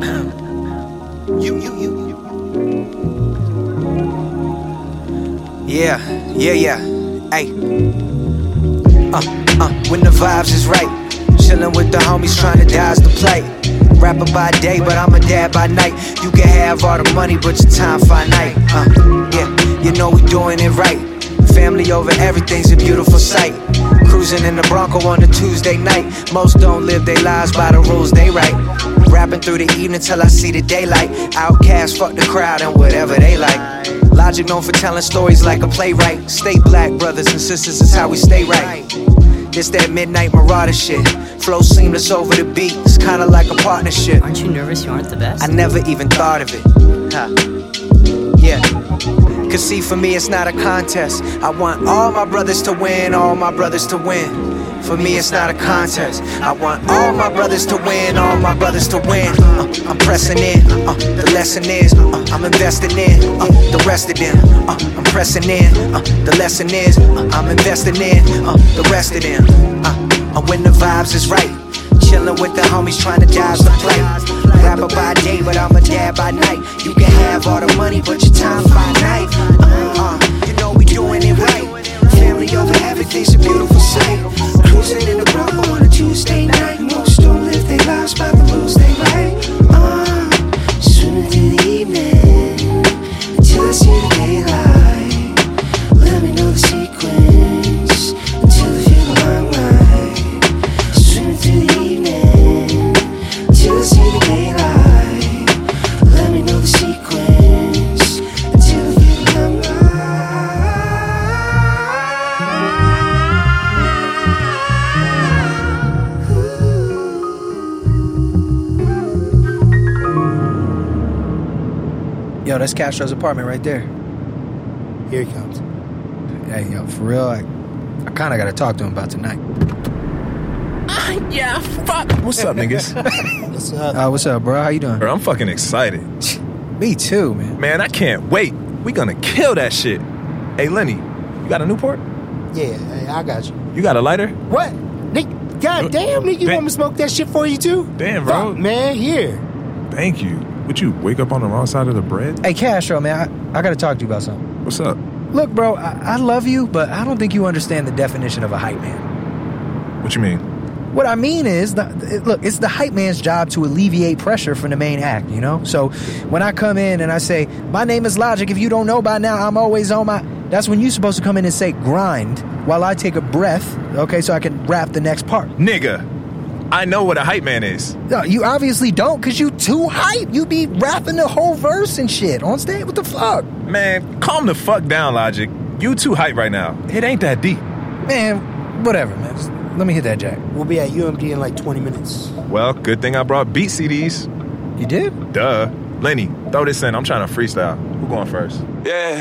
Yeah. Ay. When the vibes is right, chillin' with the homies trying to dodge the play. Rapper by day, but I'm a dad by night. You can have all the money, but your time finite. Yeah, you know we doing it right. Family over everything's a beautiful sight. Cruising in the Bronco on a Tuesday night. Most don't live their lives by the rules they write. Rapping through the evening till I see the daylight. Outcast, fuck the crowd and whatever they like. Logic known for telling stories like a playwright. Stay black, brothers and sisters, is how we stay right. It's that midnight marauder shit. Flow seamless over the beat, it's kinda like a partnership. Aren't you nervous you aren't the best? I never even thought of it. Yeah. Cause see, for me it's not a contest. I want all my brothers to win, all my brothers to win. For me it's not a contest. I want all my brothers to win, all my brothers to win. I'm pressing in, the lesson is I'm investing in the rest of them. I'm pressing in, the lesson is I'm investing in the rest of them. When the vibes is right, chillin' with the homies trying to dodge the play. Rapper by day, but I'm a dad by night. You can have all the money, but your time finite. You know we doing it right. Family over everything's a beautiful sight. Cruising in the Bronco on a Tuesday night. Most don't live their lives by the rules they write. Swimming through the evening until I see the daylight. Let me know the sequence until I feel the limelight. Swimming through the evening until I see the daylight. Let me know the sequence until I feel the limelight. Yo, that's Castro's apartment right there. Here he comes. Hey, yo, for real, I kind of got to talk to him about tonight. Yeah, fuck. What's up, niggas? What's up? What's up, bro? How you doing? Bro, I'm fucking excited. Me too, man. Man, I can't wait. We gonna kill that shit. Hey, Lenny, you got a Newport? Yeah, hey, I got you. You got a lighter? What? Nigga, goddamn, nigga, you want me to smoke that shit for you too? Damn, bro. Fuck, man, here. Thank you. Would you wake up on the wrong side of the bread? Hey, Castro, man, I got to talk to you about something. What's up? Look, bro, I love you, but I don't think you understand the definition of a hype man. What you mean? What I mean is, look, it's the hype man's job to alleviate pressure from the main act, you know? So when I come in and I say, my name is Logic, if you don't know by now, I'm always on my... That's when you're supposed to come in and say grind while I take a breath, okay, so I can rap the next part. Nigga, I know what a hype man is. No, you obviously don't, because you too hype. You be rapping the whole verse and shit on stage. What the fuck? Man, calm the fuck down, Logic. You too hype right now. It ain't that deep. Man, whatever, man. Just let me hit that jack. We'll be at UMD in like 20 minutes. Well, good thing I brought beat CDs. You did? Duh. Lenny, throw this in. I'm trying to freestyle. Who going first? Yeah.